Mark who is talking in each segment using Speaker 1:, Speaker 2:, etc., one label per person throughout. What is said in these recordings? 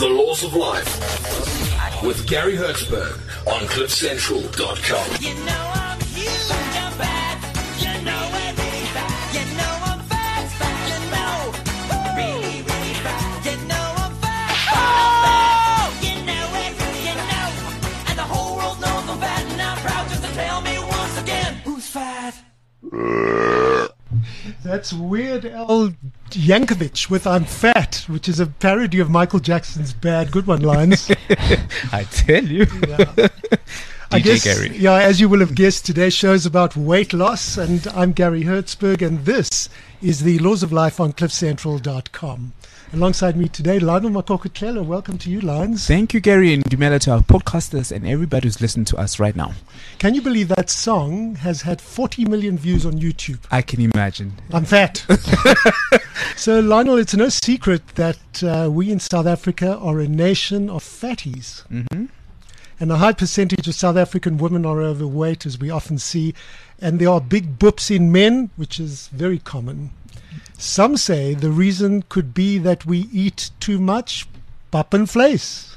Speaker 1: The Laws of Life with Gary Hertzberg on CliffCentral.com.
Speaker 2: You know I'm huge, I'm bad. You know I'm really bad. You know I'm fast, fast. You know, really, really fast. You know I'm fast, fast. You know it, you know. And the whole world knows I'm fat, and I'm proud just to tell me once again who's fat.
Speaker 3: That's Weird Al Yankovic with I'm Fat, which is a parody of Michael Jackson's Bad. Good one, Lines.
Speaker 4: I tell you.
Speaker 3: Yeah. I guess,
Speaker 4: Gary.
Speaker 3: yeah, as you will have guessed, today's show is about weight loss, and I'm Gary Hertzberg, and this is the Laws of Life on CliffCentral.com. Alongside me today, Lionel Makokotlela. Welcome to you, Lines.
Speaker 4: Thank you, Gary, and Dumela to our podcasters and everybody who's listening to us right now.
Speaker 3: Can you believe that song has had 40 million views on YouTube?
Speaker 4: I can imagine.
Speaker 3: I'm fat. So, Lionel, it's no secret that we in South Africa are a nation of fatties.
Speaker 4: Mm-hmm.
Speaker 3: And a high percentage of South African women are overweight, as we often see. And there are big boops in men, which is very common. Some say the reason could be that we eat too much pap and vleis.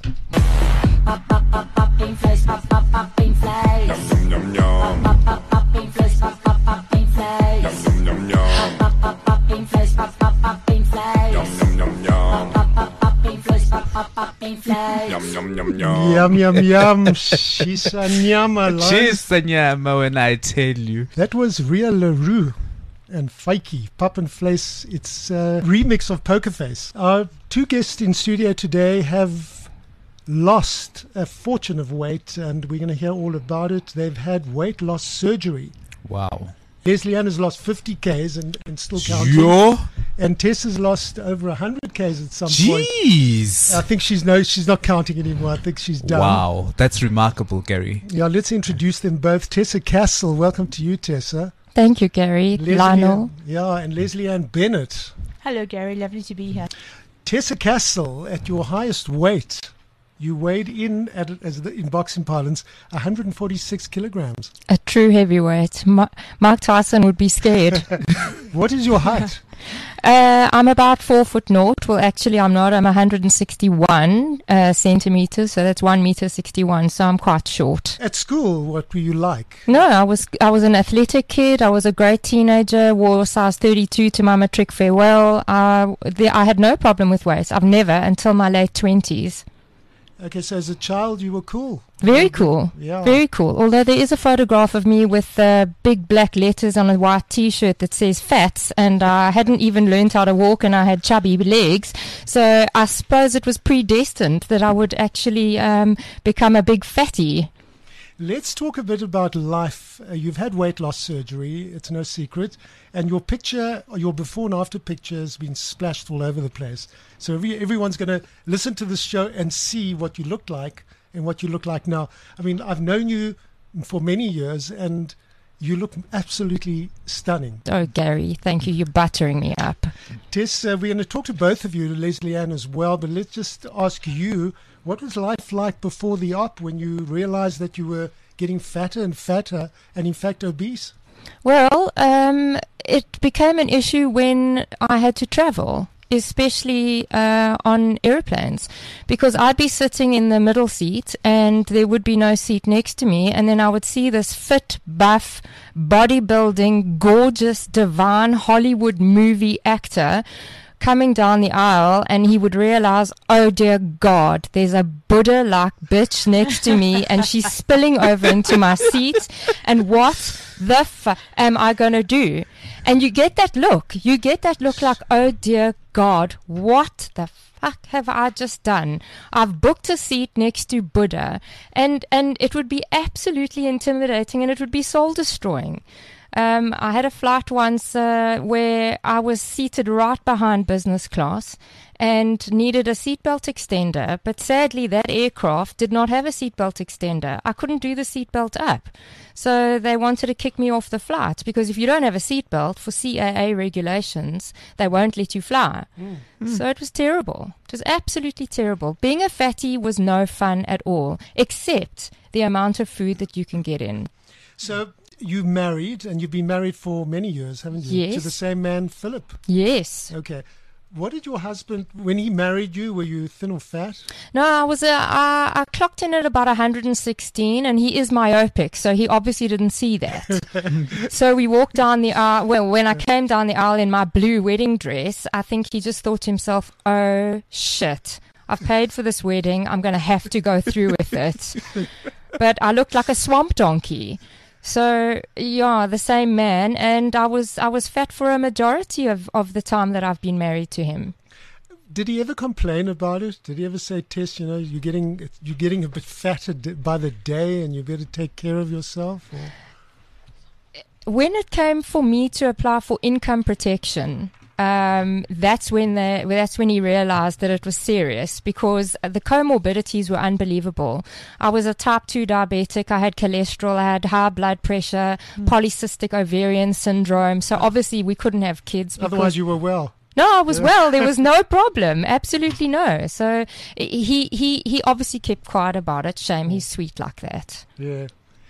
Speaker 5: Pap in vleis, pap in vleis.
Speaker 6: Yum yum yum.
Speaker 5: Pap in vleis, pap in vleis.
Speaker 6: Yum yum yum.
Speaker 5: Pap in vleis, pap in vleis.
Speaker 6: Yum yum yum.
Speaker 5: Pap in vleis, pap in vleis.
Speaker 6: Yum yum yum yum.
Speaker 3: Yum, yum, yum. She's a nyama.
Speaker 4: Cheers, Sanyama, when I tell you.
Speaker 3: That was Ria LaRue and Faiki, Pap and Vleis. It's a remix of Poker Face. Our two guests in studio today have lost a fortune of weight, and we're going to hear all about it. They've had weight loss surgery.
Speaker 4: Wow.
Speaker 3: Leslie Ann has lost 50 Ks and still counting.
Speaker 4: Yo.
Speaker 3: And Tess has lost over 100 Ks at some point.
Speaker 4: Jeez.
Speaker 3: I think she's not counting anymore. I think she's done.
Speaker 4: Wow. That's remarkable, Gary.
Speaker 3: Yeah, let's introduce them both. Tessa Castle. Welcome to you, Tessa.
Speaker 7: Thank you, Gary. Lionel.
Speaker 3: Yeah, and Leslie Ann Bennett.
Speaker 8: Hello, Gary. Lovely to be here.
Speaker 3: Tessa Castle, at your highest weight, you weighed in, in boxing parlance, 146 kilograms.
Speaker 7: A true heavyweight. Mike Tyson would be scared.
Speaker 3: What is your height?
Speaker 7: I'm about 4'0". Well, actually, I'm not. I'm 161 centimeters, so that's 1.61 m. So I'm quite short.
Speaker 3: At school, what were you like?
Speaker 7: No, I was an athletic kid. I was a great teenager. Wore size 32 to my matric farewell. I had no problem with weight. I've never until my late 20s.
Speaker 3: Okay, so as a child, you were cool.
Speaker 7: Very cool.
Speaker 3: Yeah.
Speaker 7: Very cool. Although there is a photograph of me with big black letters on a white T-shirt that says fats, and I hadn't even learned how to walk, and I had chubby legs. So I suppose it was predestined that I would actually become a big fatty.
Speaker 3: Let's talk a bit about life. You've had weight loss surgery, it's no secret, and your picture, your before and after picture has been splashed all over the place. So everyone's going to listen to this show and see what you look like and what you look like now. I mean, I've known you for many years, and you look absolutely stunning.
Speaker 7: Oh, Gary, thank you. You're buttering me up.
Speaker 3: Tess, we're going to talk to both of you, Leslie Ann as well, but let's just ask you, what was life like before the op when you realized that you were getting fatter and fatter and in fact obese?
Speaker 7: Well, it became an issue when I had to travel, especially on airplanes, because I'd be sitting in the middle seat and there would be no seat next to me, and then I would see this fit, buff, bodybuilding, gorgeous, divine Hollywood movie actor coming down the aisle, and he would realize, oh dear God, there's a Buddha-like bitch next to me and she's spilling over into my seat, and what the fuck am I going to do? And you get that look like, oh dear God, what the fuck have I just done? I've booked a seat next to Buddha, and it would be absolutely intimidating, and it would be soul destroying. I had a flight once where I was seated right behind business class and needed a seatbelt extender, but sadly that aircraft did not have a seatbelt extender. I couldn't do the seatbelt up. So they wanted to kick me off the flight, because if you don't have a seatbelt, for CAA regulations, they won't let you fly. So it was terrible. It was absolutely terrible. Being a fatty was no fun at all, except the amount of food that you can get in.
Speaker 3: So you married, and you've been married for many years, haven't you?
Speaker 7: Yes.
Speaker 3: To the same man, Philip?
Speaker 7: Yes.
Speaker 3: Okay. What did your husband, when he married you, were you thin or fat?
Speaker 7: No, I clocked in at about 116, and he is myopic, so he obviously didn't see that. So we walked down the aisle. Well, when I came down the aisle in my blue wedding dress, I think he just thought to himself, "Oh shit, I've paid for this wedding. I'm going to have to go through with it." But I looked like a swamp donkey. So yeah, the same man, and I was fat for a majority of the time that I've been married to him.
Speaker 3: Did he ever complain about it? Did he ever say, "Tess, you know, you're getting a bit fatter by the day, and you better take care of yourself"? Or?
Speaker 7: When it came for me to apply for income protection, that's when he realized that it was serious, because the comorbidities were unbelievable. I was a type 2 diabetic. I had cholesterol. I had high blood pressure, polycystic ovarian syndrome. So obviously we couldn't have kids.
Speaker 3: Otherwise you were well.
Speaker 7: No, I was well. There was no problem. Absolutely no. So he obviously kept quiet about it. Shame. He's sweet like that.
Speaker 3: Yeah.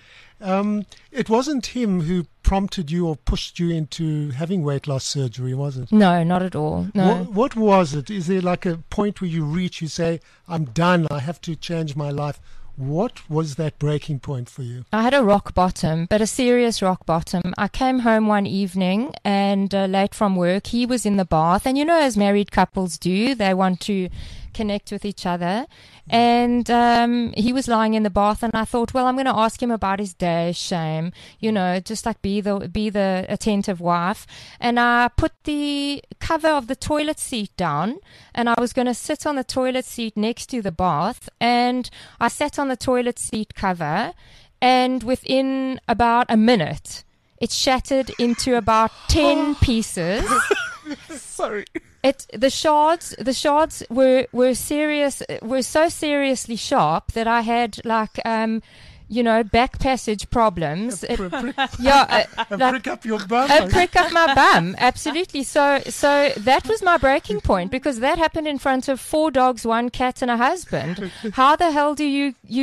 Speaker 3: It wasn't him who prompted you or pushed you into having weight loss surgery, was it?
Speaker 7: No, not at all. No.
Speaker 3: What was it? Is there like a point where you reach, you say, "I'm done, I have to change my life"? What was that breaking point for you?
Speaker 7: I had a rock bottom, but a serious rock bottom. I came home one evening and late from work. He was in the bath, and you know, as married couples do, they want to connect with each other. And he was lying in the bath, and I thought, well, I'm going to ask him about his day. Shame, you know, just like be the attentive wife. And I put the cover of the toilet seat down, and I was going to sit on the toilet seat next to the bath, and I sat on the toilet seat cover, and within about a minute it shattered into about 10 pieces.
Speaker 4: Sorry.
Speaker 7: The shards were serious, were so seriously sharp that I had like back passage problems.
Speaker 3: Prick up your bum.
Speaker 7: Prick up my bum, absolutely. So that was my breaking point, because that happened in front of 4 dogs, 1 cat, and a husband. How the hell do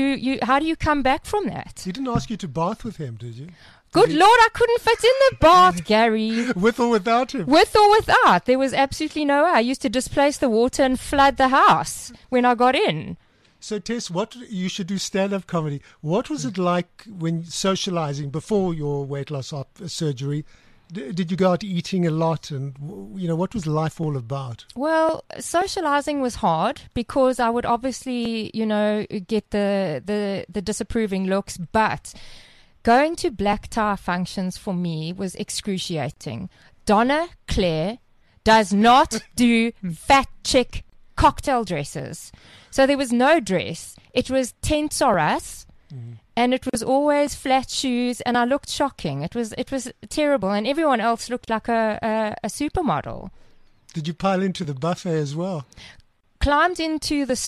Speaker 7: you come back from that?
Speaker 3: He didn't ask you to bath with him, did you?
Speaker 7: Good Lord, I couldn't fit in the bath, Gary.
Speaker 3: With or without him?
Speaker 7: With or without. There was absolutely no way. I used to displace the water and flood the house when I got in.
Speaker 3: So, Tess, you should do stand-up comedy. What was it like when socializing before your weight loss surgery? Did you go out eating a lot? And, what was life all about?
Speaker 7: Well, socializing was hard because I would obviously, get the disapproving looks, but going to black tie functions for me was excruciating. Donna Claire does not do fat chick cocktail dresses. So there was no dress. It was tents or us, and it was always flat shoes, and I looked shocking. It was terrible, and everyone else looked like a supermodel.
Speaker 3: Did you pile into the buffet as well?
Speaker 7: Climbed into the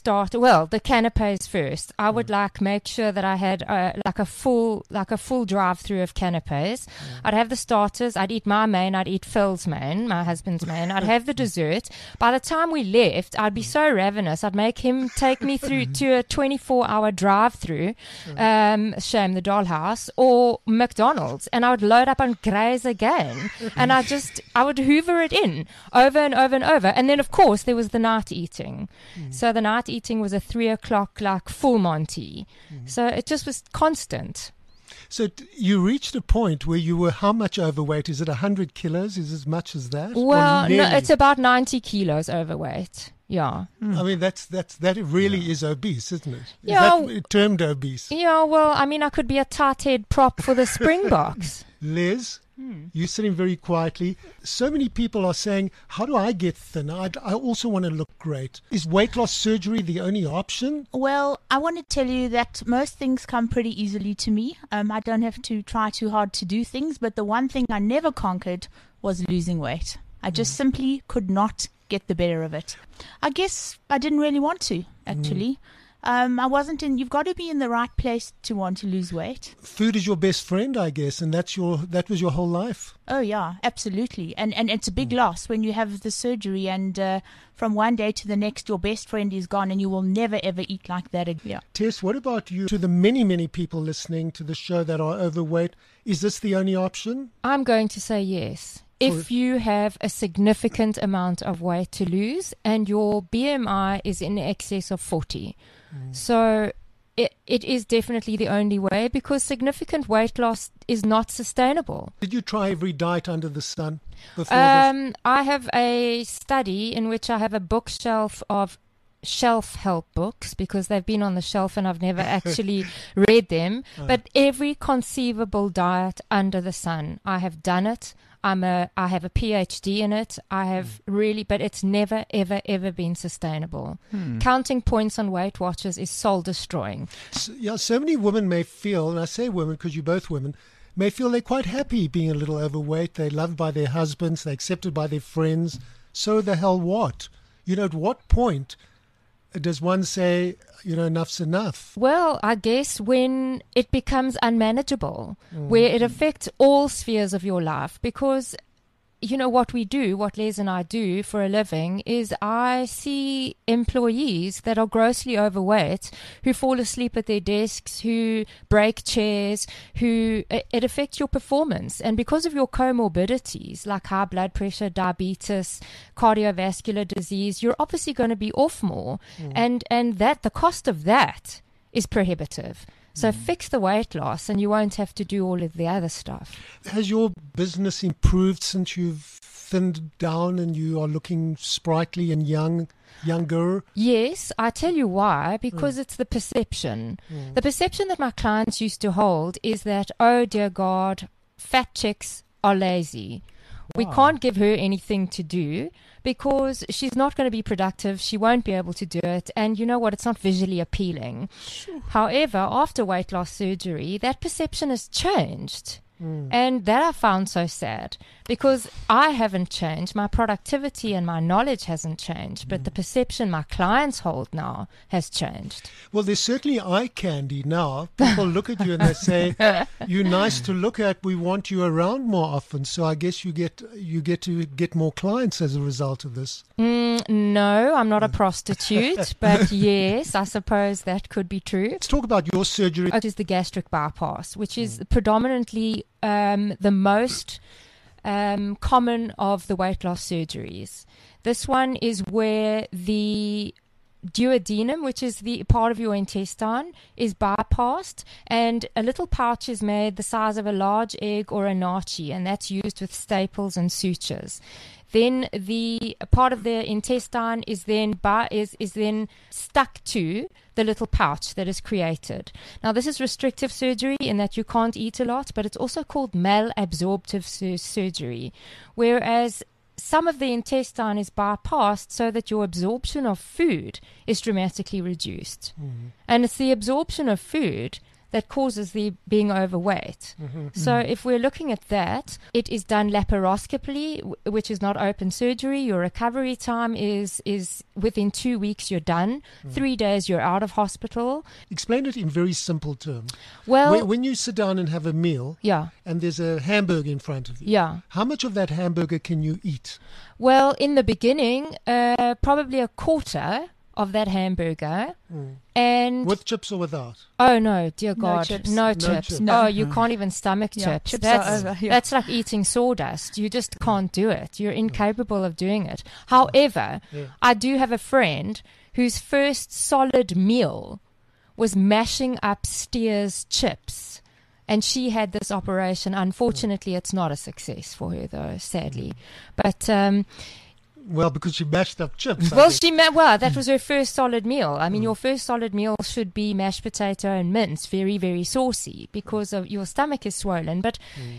Speaker 7: canapes first. I would make sure that I had a full drive-through of canapes. I'd have the starters. I'd eat my main. I'd eat Phil's main, my husband's main. I'd have the dessert. By the time we left, I'd be so ravenous. I'd make him take me through to a 24-hour drive-through, Shame the Dollhouse, or McDonald's, and I would load up on Graze again, and I would hoover it in over and over and over. And then, of course, there was the night eating. So the night eating was a 3 o'clock full Monty. So it just was constant.
Speaker 3: So you reached a point where you were how much overweight? Is it 100 kilos? Is it as much as that?
Speaker 7: Well, no, it's about 90 kilos overweight. Yeah.
Speaker 3: I mean, that really is obese, isn't it?
Speaker 7: Yeah.
Speaker 3: Is that termed obese?
Speaker 7: Yeah, well, I mean, I could be a tight head prop for the Springboks.
Speaker 3: Les, you're sitting very quietly. So many people are saying, how do I get thin? I also want to look great. Is weight loss surgery the only option?
Speaker 8: Well, I want to tell you that most things come pretty easily to me. I don't have to try too hard to do things, but the one thing I never conquered was losing weight. I just simply could not get the better of it. I guess I didn't really want to, actually. I wasn't you've got to be in the right place to want to lose weight.
Speaker 3: Food is your best friend, I guess, and that was your whole life.
Speaker 8: Oh yeah, absolutely. And it's a big loss when you have the surgery and from one day to the next your best friend is gone and you will never ever eat like that again. Yeah.
Speaker 3: Tess, what about you? To the many, many people listening to the show that are overweight, is this the only option?
Speaker 7: I'm going to say yes. if you have a significant amount of weight to lose and your BMI is in excess of 40. So it is definitely the only way, because significant weight loss is not sustainable.
Speaker 3: Did you try every diet under the sun before this?
Speaker 7: I have a study in which I have a bookshelf of shelf help books, because they've been on the shelf and I've never actually read them. But every conceivable diet under the sun, I have done it. I have a PhD in it. I have really, but it's never, ever, ever been sustainable. Counting points on Weight Watchers is soul destroying.
Speaker 3: So many women may feel, and I say women because you're both women, may feel they're quite happy being a little overweight. They're loved by their husbands. They're accepted by their friends. So the hell what? At what point does one say, enough's enough?
Speaker 7: Well, I guess when it becomes unmanageable, where it affects all spheres of your life, because what we do, what Les and I do for a living, is I see employees that are grossly overweight, who fall asleep at their desks, who break chairs, it affects your performance. And because of your comorbidities, like high blood pressure, diabetes, cardiovascular disease, you're obviously going to be off more. And the cost of that is prohibitive. So fix the weight loss and you won't have to do all of the other stuff.
Speaker 3: Has your business improved since you've thinned down and you are looking sprightly and younger?
Speaker 7: Yes, I tell you why. Because it's the perception. The perception that my clients used to hold is that, oh dear God, fat chicks are lazy. We can't give her anything to do because she's not going to be productive. She won't be able to do it. And you know what? It's not visually appealing. However, after weight loss surgery, that perception has changed. And that I found so sad, because I haven't changed. My productivity and my knowledge hasn't changed, but the perception my clients hold now has changed.
Speaker 3: Well, there's certainly eye candy now. People look at you and they say, you're nice to look at. We want you around more often. So I guess you get to get more clients as a result of this.
Speaker 7: No, I'm not a prostitute, but yes, I suppose that could be true.
Speaker 3: Let's talk about your surgery.
Speaker 7: It is the gastric bypass, which is predominantly the most common of the weight loss surgeries. This one is where the duodenum, which is the part of your intestine, is bypassed, and a little pouch is made the size of a large egg or a nachi, and that's used with staples and sutures. Then the part of the intestine is then stuck to the little pouch that is created. Now, this is restrictive surgery in that you can't eat a lot, but it's also called malabsorptive surgery, whereas some of the intestine is bypassed so that your absorption of food is dramatically reduced. And it's the absorption of food that causes the being overweight. So if we're looking at that, it is done laparoscopically, which is not open surgery. Your recovery time is within 2 weeks you're done. 3 days you're out of hospital.
Speaker 3: Explain it in very simple terms.
Speaker 7: Well,
Speaker 3: When you sit down and have a meal,
Speaker 7: yeah.
Speaker 3: and there's a hamburger in front of you,
Speaker 7: Yeah.
Speaker 3: how much of that hamburger can you eat?
Speaker 7: Well, in the beginning, probably a quarter of that hamburger. And
Speaker 3: With chips or without?
Speaker 7: oh no, dear God,
Speaker 8: chips.
Speaker 7: no
Speaker 3: No
Speaker 7: chips.
Speaker 3: chips.
Speaker 8: No.
Speaker 7: Oh, you can't even stomach
Speaker 8: Yeah,
Speaker 7: chips.
Speaker 8: chips
Speaker 7: That's
Speaker 8: are over, yeah.
Speaker 7: that's like eating sawdust. You just can't do it. You're incapable of doing it. However, I do have a friend whose first solid meal was mashing up Steers chips. And she had this operation. Unfortunately, it's not a success for her, though, sadly. But
Speaker 3: Well, because she mashed up chips. I
Speaker 7: well,
Speaker 3: think.
Speaker 7: that was her first solid meal. I mean, your first solid meal should be mashed potato and mince, very, very saucy, because of your stomach is swollen. But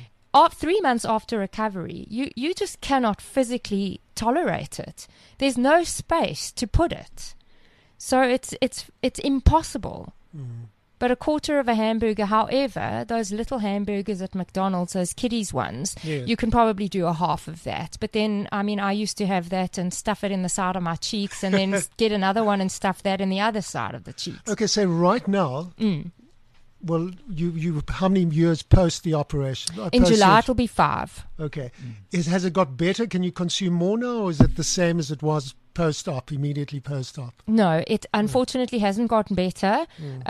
Speaker 7: 3 months after recovery, you just cannot physically tolerate it. There's no space to put it, so it's impossible. But a quarter of a hamburger, however, those little hamburgers at McDonald's, those kiddies ones,
Speaker 3: Yes.
Speaker 7: you can probably do a half of that. But then, I mean, I used to have that and stuff it in the side of my cheeks and then get another one and stuff that in the other side of the cheeks.
Speaker 3: Okay, so right now, well, you how many years post the operation?
Speaker 7: In
Speaker 3: Post
Speaker 7: July,
Speaker 3: your-
Speaker 7: it'll be 5.
Speaker 3: Okay. Has it got better? Can you consume more now, or is it the same as it was post-op, immediately post-op?
Speaker 7: No, it unfortunately hasn't gotten better,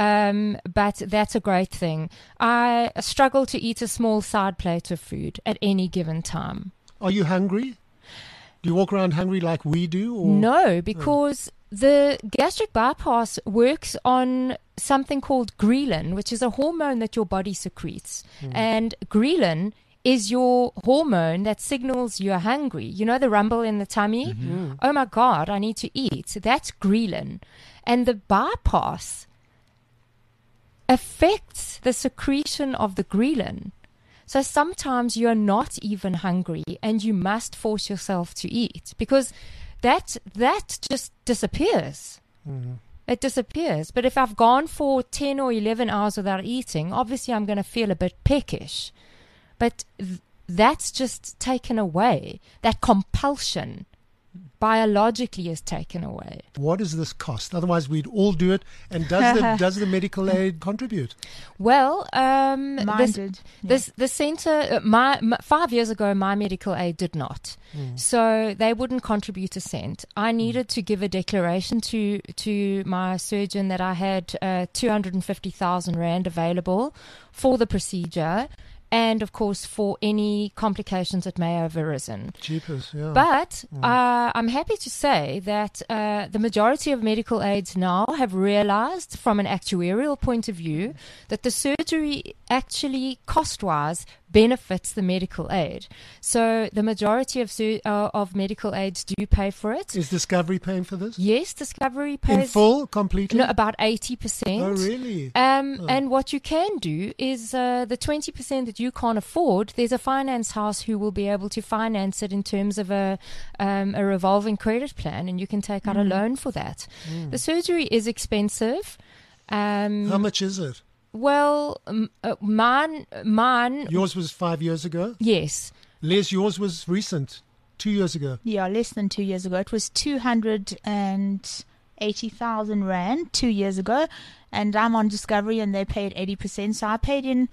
Speaker 7: but that's a great thing. I struggle to eat a small side plate of food at any given time.
Speaker 3: Are you hungry? Do you walk around hungry like we do? Or?
Speaker 7: No, because the gastric bypass works on something called ghrelin, which is a hormone that your body secretes. And ghrelin is your hormone that signals you're hungry. You know the rumble in the tummy? Oh my God, I need to eat. That's ghrelin. And the bypass affects the secretion of the ghrelin. So sometimes you're not even hungry and you must force yourself to eat because that just disappears. It disappears. But if I've gone for 10 or 11 hours without eating, obviously I'm going to feel a bit peckish. But that's just taken away. That compulsion biologically is taken away.
Speaker 3: What does this cost? Otherwise, we'd all do it. And does the medical aid contribute?
Speaker 7: Well,
Speaker 8: Mine did. Yeah.
Speaker 7: the center, 5 years ago, my medical aid did not. So they wouldn't contribute a cent. I needed to give a declaration to my surgeon that I had 250,000 Rand available for the procedure. And, of course, for any complications that may have arisen.
Speaker 3: Jeepers, yeah.
Speaker 7: But I'm happy to say that the majority of medical aids now have realized from an actuarial point of view that the surgery actually cost-wise benefits the medical aid. So the majority of medical aids do pay for it.
Speaker 3: Is Discovery paying for this?
Speaker 7: Yes, Discovery pays.
Speaker 3: In full, completely?
Speaker 7: No, about 80%.
Speaker 3: Oh, really?
Speaker 7: And what you can do is the 20% that you can't afford, there's a finance house who will be able to finance it in terms of a revolving credit plan, and you can take out a loan for that. The surgery is expensive.
Speaker 3: How much is it?
Speaker 7: Well, mine.
Speaker 3: Yours was 5 years ago?
Speaker 7: Yes.
Speaker 3: Les, yours was recent, 2 years ago.
Speaker 8: Yeah, less than 2 years ago. It was 280,000 Rand 2 years ago, and I'm on Discovery, and they paid 80%. So I paid in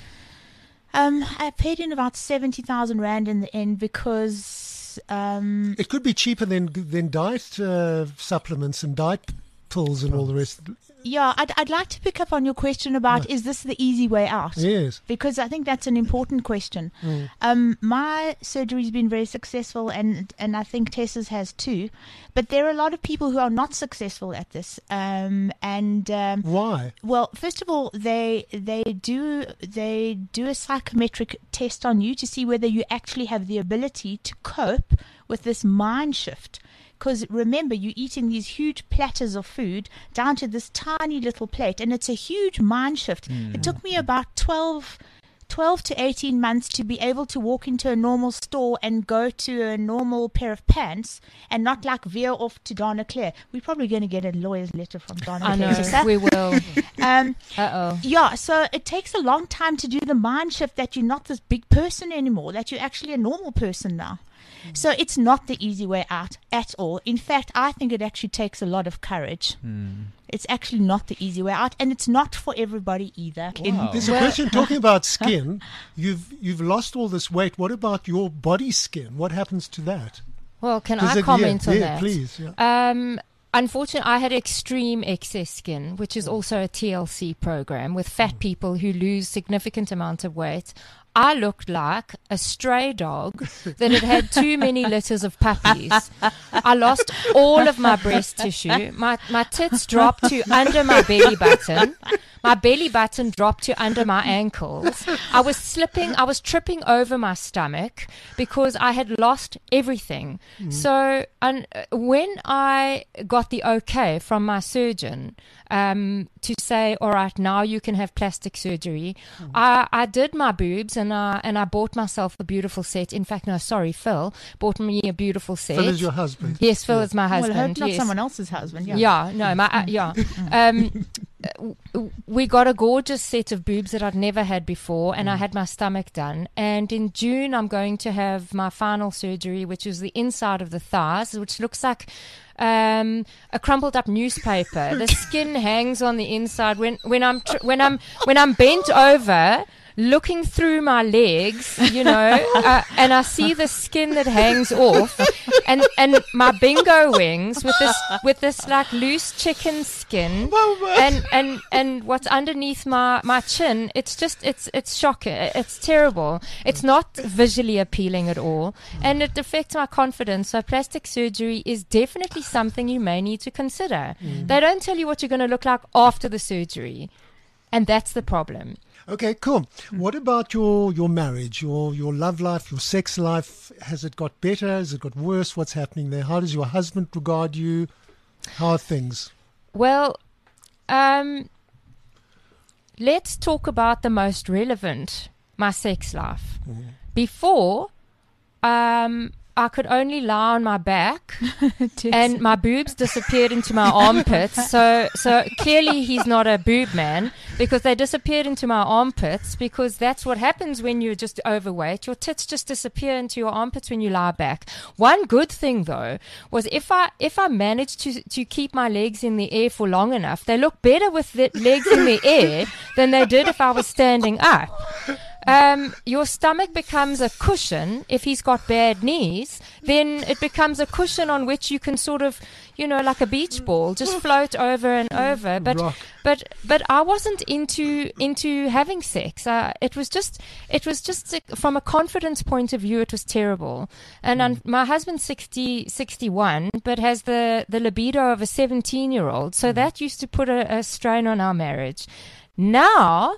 Speaker 8: about 70,000 Rand in the end because
Speaker 3: it could be cheaper than diet supplements and diet pills and all the rest.
Speaker 8: Yeah, I'd like to pick up on your question about is this the easy way out?
Speaker 3: Yes.
Speaker 8: Because I think that's an important question. My surgery's been very successful, and I think Tessa's has too. But there are a lot of people who are not successful at this.
Speaker 3: Why?
Speaker 8: Well, first of all, they do a psychometric test on you to see whether you actually have the ability to cope with this mind shift. Because remember, you're eating these huge platters of food down to this tiny little plate, and it's a huge mind shift. It took me about 12 to 18 months to be able to walk into a normal store and go to a normal pair of pants and not like veer off to Donna Claire. We're probably going to get a lawyer's letter from Donna
Speaker 7: I
Speaker 8: Claire.
Speaker 7: know,
Speaker 8: Sister.
Speaker 7: we will.
Speaker 8: Uh-oh. Yeah, so it takes a long time to do the mind shift that you're not this big person anymore, that you're actually a normal person now. So it's not the easy way out at all. In fact, I think it actually takes a lot of courage. It's actually not the easy way out, and it's not for everybody either.
Speaker 3: There's a question talking about skin. You've lost all this weight. What about your body skin? What happens to that?
Speaker 7: Well, can I comment on that?
Speaker 3: Please. Yeah.
Speaker 7: Unfortunately, I had extreme excess skin, which is also a TLC program with fat people who lose significant amount of weight. I looked like a stray dog that had too many litters of puppies. I lost all of my breast tissue. My tits dropped to under my belly button. My belly button dropped to under my ankles. I was tripping over my stomach because I had lost everything. So when I got the okay from my surgeon to say, all right, now you can have plastic surgery, I did my boobs and I bought myself a beautiful set. In fact, no, sorry, Phil bought me a beautiful set.
Speaker 3: Phil is your husband.
Speaker 7: Yes, Phil is my husband.
Speaker 8: Well, I hope not
Speaker 7: yes.
Speaker 8: someone else's husband. Yeah.
Speaker 7: Yeah, no, we got a gorgeous set of boobs that I'd never had before, and I had my stomach done. And in June, I'm going to have my final surgery, which is the inside of the thighs, which looks like a crumpled up newspaper. The skin hangs on the inside. When I'm bent over, looking through my legs, and I see the skin that hangs off, and my bingo wings with this like loose chicken skin, and what's underneath my chin. It's shocking. It's terrible. It's not visually appealing at all, and it affects my confidence. So plastic surgery is definitely something you may need to consider. They don't tell you what you're going to look like after the surgery, and that's the problem.
Speaker 3: Okay, cool. What about your marriage, your love life, your sex life? Has it got better? Has it got worse? What's happening there? How does your husband regard you? How are things?
Speaker 7: Well, let's talk about the most relevant, my sex life. Before, I could only lie on my back and my boobs disappeared into my armpits. So clearly he's not a boob man, because they disappeared into my armpits, because that's what happens when you're just overweight. Your tits just disappear into your armpits when you lie back. One good thing though was if I managed to keep my legs in the air for long enough, they look better with the legs in the air than they did if I was standing up. Your stomach becomes a cushion. If he's got bad knees, then it becomes a cushion on which you can sort of, like a beach ball, just float over and over. But I wasn't into having sex. It was just from a confidence point of view, it was terrible. And my husband's 61, but has the libido of a 17-year-old. So that used to put a strain on our marriage. Now,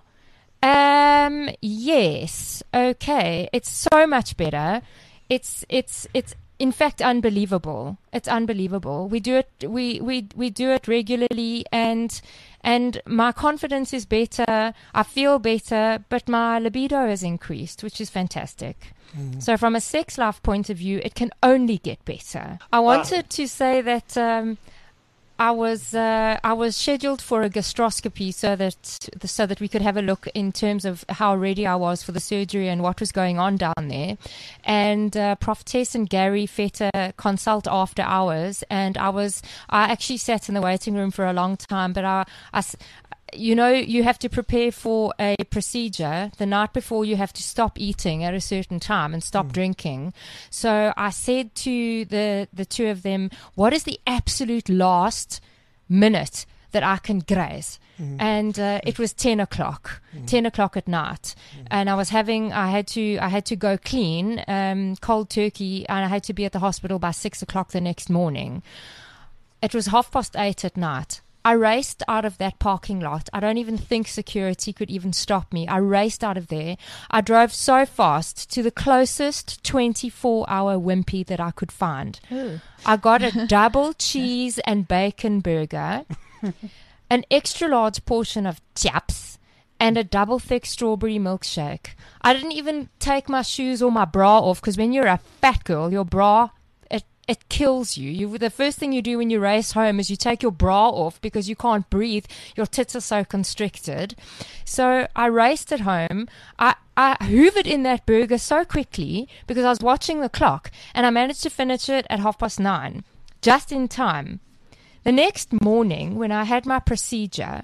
Speaker 7: yes, okay, it's so much better. It's in fact unbelievable. It's unbelievable. We do it we do it regularly, and my confidence is better. I feel better, but my libido has increased, which is fantastic. So from a sex life point of view, it can only get better. I wanted to say that I was scheduled for a gastroscopy so that we could have a look in terms of how ready I was for the surgery and what was going on down there. And Prof. Tess and Gary Vetter consult after hours, and I actually sat in the waiting room for a long time, but you have to prepare for a procedure. The night before, you have to stop eating at a certain time and stop drinking. So I said to the two of them, what is the absolute last minute that I can graze? And it was 10 o'clock at night. And I had to go clean, cold turkey, and I had to be at the hospital by 6 o'clock the next morning. It was 8:30 at night. I raced out of that parking lot. I don't even think security could even stop me. I raced out of there. I drove so fast to the closest 24-hour Wimpy that I could find.
Speaker 8: Ooh.
Speaker 7: I got a double cheese and bacon burger, an extra large portion of chaps, and a double thick strawberry milkshake. I didn't even take my shoes or my bra off, because when you're a fat girl, your bra, it kills you. The first thing you do when you race home is you take your bra off because you can't breathe. Your tits are so constricted. So I raced at home. I hoovered in that burger so quickly because I was watching the clock, and I managed to finish it at 9:30, just in time. The next morning, when I had my procedure,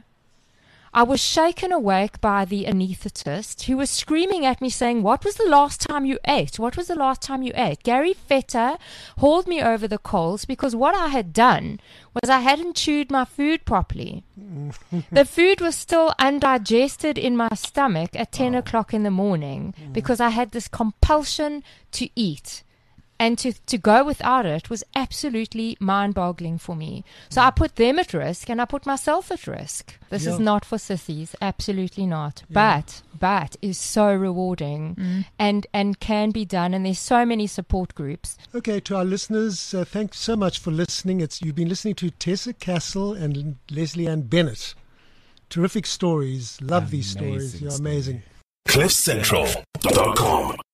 Speaker 7: I was shaken awake by the anaesthetist, who was screaming at me saying, what was the last time you ate? What was the last time you ate? Gary Vetter hauled me over the coals because what I had done was I hadn't chewed my food properly. The food was still undigested in my stomach at 10 o'clock in the morning because I had this compulsion to eat. And to go without it was absolutely mind-boggling for me. So I put them at risk, and I put myself at risk. This is not for sissies, absolutely not.
Speaker 3: Yeah.
Speaker 7: But is so rewarding and can be done. And there's so many support groups.
Speaker 3: Okay, to our listeners, thanks so much for listening. You've been listening to Tessa Castle and Leslie Ann Bennett. Terrific stories. Love these stories. You're amazing.
Speaker 1: CliffCentral.com